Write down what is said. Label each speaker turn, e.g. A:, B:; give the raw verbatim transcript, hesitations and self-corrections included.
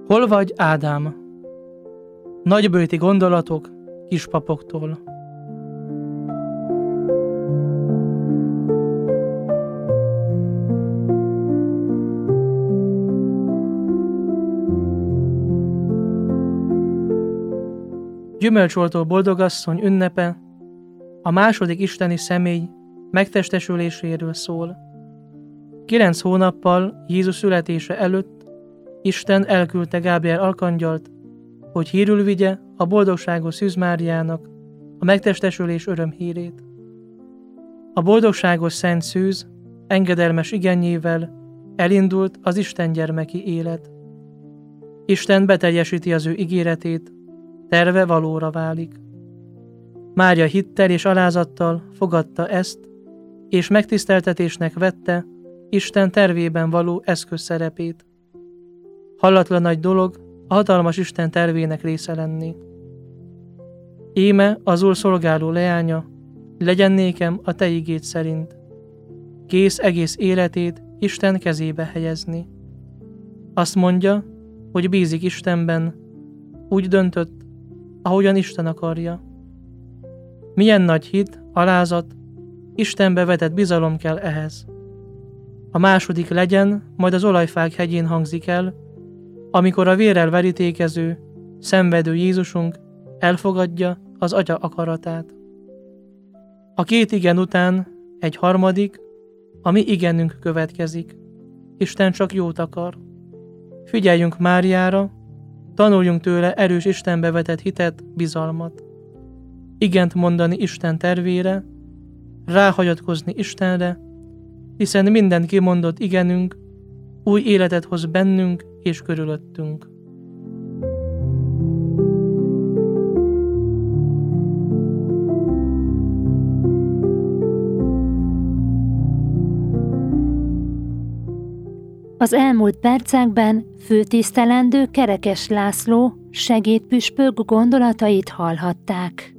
A: Hol vagy, Ádám? Nagybőti gondolatok kispapoktól. Gyümölcsoltó boldogasszony ünnepe a második isteni személy megtestesüléséről szól. Kilenc hónappal Jézus születése előtt Isten elküldte Gábriel arkangyalt, hogy hírül vigye a boldogságos Szűz Máriának a megtestesülés örömhírét. A boldogságos Szent Szűz engedelmes igenjével elindult az Isten gyermeki élet. Isten beteljesíti az ő ígéretét, terve valóra válik. Mária hittel és alázattal fogadta ezt, és megtiszteltetésnek vette Isten tervében való eszköz szerepét. Hallatlan nagy dolog a hatalmas Isten tervének része lenni. Íme az Úr szolgáló leánya, legyen nékem a te igéd szerint. Kész egész életét Isten kezébe helyezni. Azt mondja, hogy bízik Istenben, úgy döntött, ahogyan Isten akarja. Milyen nagy hit, alázat, Istenbe vetett bizalom kell ehhez. A második legyen, majd az olajfák hegyén hangzik el, amikor a vérrel verítékező, szenvedő Jézusunk elfogadja az Atya akaratát. A két igen után egy harmadik, a mi igenünk következik. Isten csak jót akar. Figyeljünk Máriára, tanuljunk tőle erős Istenbe vetett hitet, bizalmat. Igent mondani Isten tervére, ráhagyatkozni Istenre, hiszen minden kimondott igenünk új életet hoz bennünk és körülöttünk.
B: Az elmúlt percekben főtisztelendő Kerekes László segédpüspök gondolatait hallhatták.